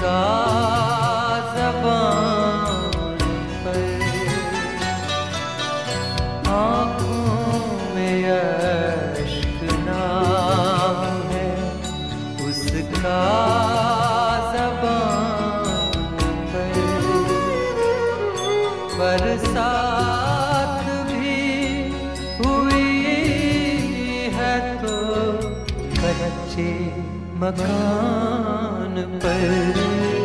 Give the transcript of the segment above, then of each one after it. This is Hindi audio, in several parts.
उसका ज़बान पर आँखों में अश्क नाम है उसका ज़बान पर। बरसात भी हुई है तो कच्चे मकान पर।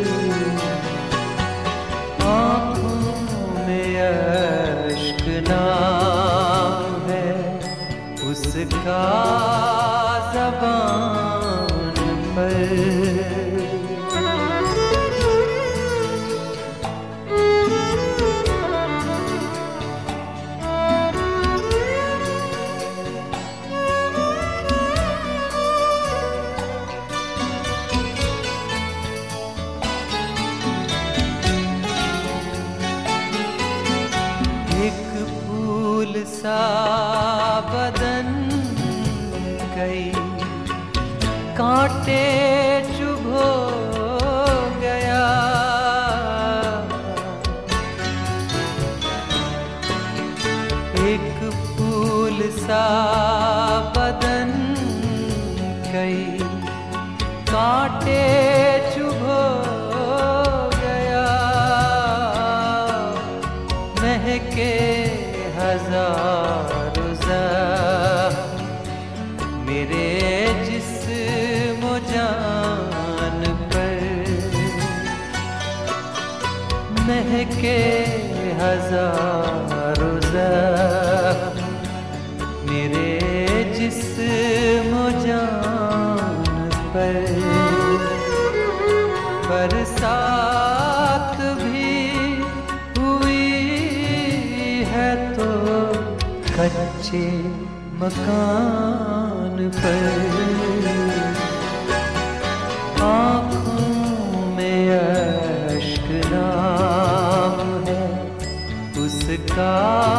आँखों में अश्क नाम है उसका ज़बान पर। एक फूल सा बदन कई कांटे चुभो गया। एक फूल सा बदन कई कांटे चुभो महके हज़ारों ज़ख्म मेरे जिस्म जान पर। महके हज़ारों ज़ख्म मेरे जिस्म जान पर। बरसात भी तो कच्चे मकान पर। आँखों में अश्क नाम है उसका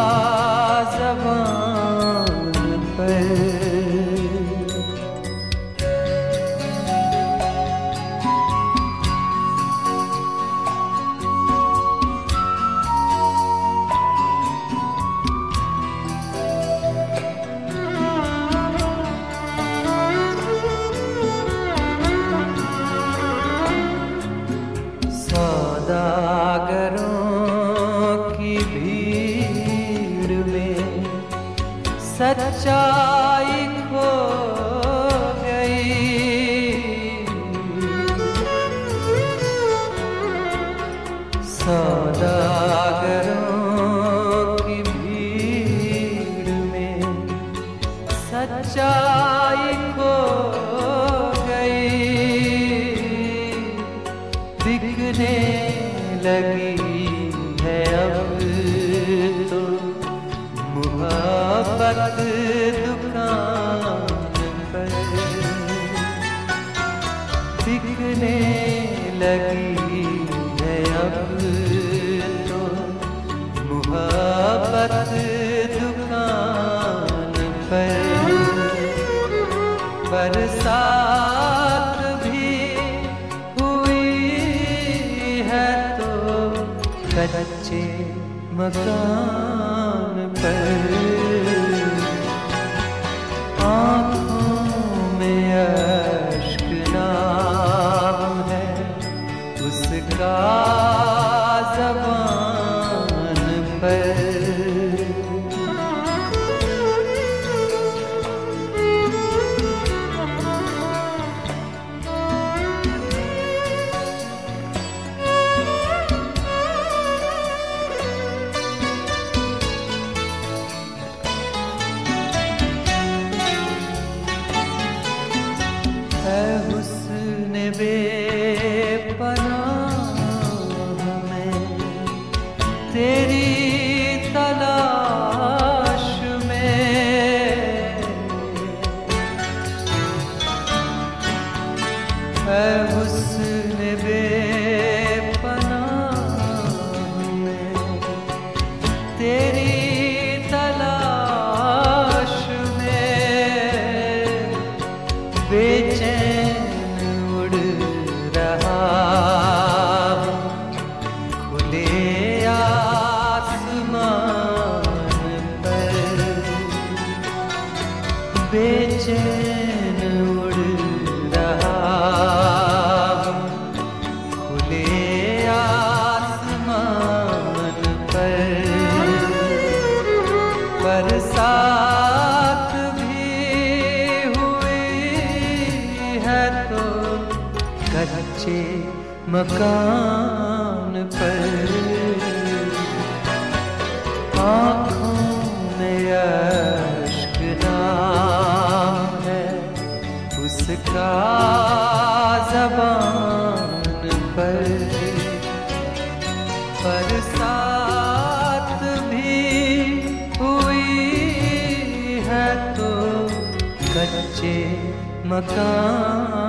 ज़बान पर। सौदागरों की भीड़ में सच्चाई खो गई। सौदागरों की भीड़ में सच्चाई खो गई। बिकने लगी है अब तो मोहब्बत दुकान पर। बिकने लगी है अब तो मोहब्बत दुकान पर। बरसात भी हुई है तो कच्चे मकान पर। आँखों में अश्क नाम है उसका ज़बान पर। है हुस्न बेपनाह में तेरी तलाश में। है हुस्न बेपनाह में तेरी तलाश में। बेचैन उड़ रहा कच्चे मकान पर आँखों में अश्कना है उसका ज़बान पर बरसात भी हुई है तो कच्चे मकान